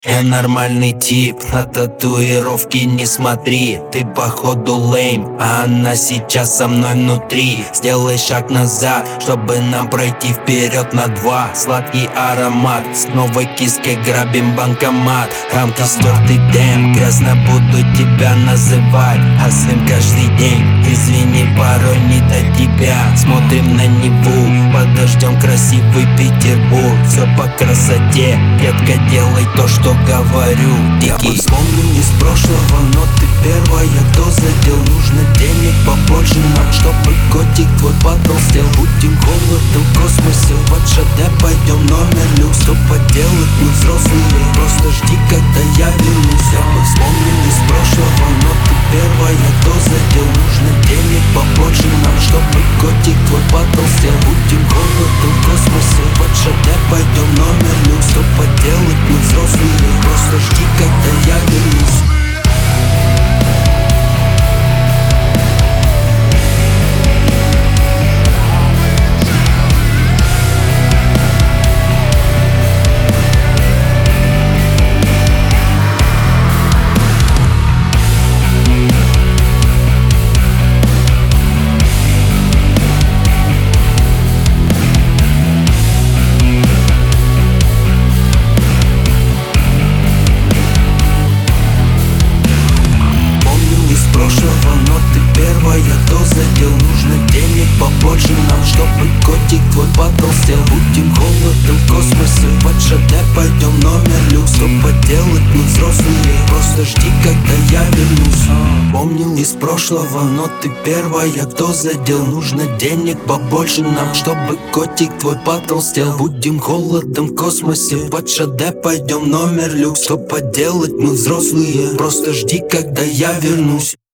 Я нормальный тип, на татуировки не смотри. Ты походу лейм, а она сейчас со мной внутри. Сделай шаг назад, чтобы нам пройти вперед на 2. Сладкий аромат, с новой киской грабим банкомат. Рамки стертый дем, грязно буду тебя называть, а сын каждый день. Извини, порой не до тебя. Смотрим на Неву, подождем красивый Петербург. Все по красоте, детка, делай то, что говорю. Я вспомнил из прошлого, но ты первая, кто задел. Нужно денег побольше нам, чтобы котик твой потолстел. Будем холодом в космосе, в ХД пойдем номер люкс. Что поделать, мы взрослые, просто жди, когда я вернусь. Я вспомнил из прошлого, но ты первая, кто задел. Нужно денег побольше нам, чтобы котик твой потолстел. Будем холодом в космосе, в ХД пойдем номер люкс. Что поделать, мы взрослые, просто жди, когда я вернусь. Но ты первая, кто задел. Нужно денег побольше нам, чтобы котик твой потолстел. Будем холодом в космосе, в ХД пойдем номер люкс. Что поделать, мы взрослые, просто жди, когда я вернусь. Помнил из прошлого, но ты первая, кто задел. Нужно денег побольше нам, чтобы котик твой потолстел. Будем холодом в космосе, в ХД пойдем номер люкс. Что поделать, мы взрослые, просто жди, когда я вернусь.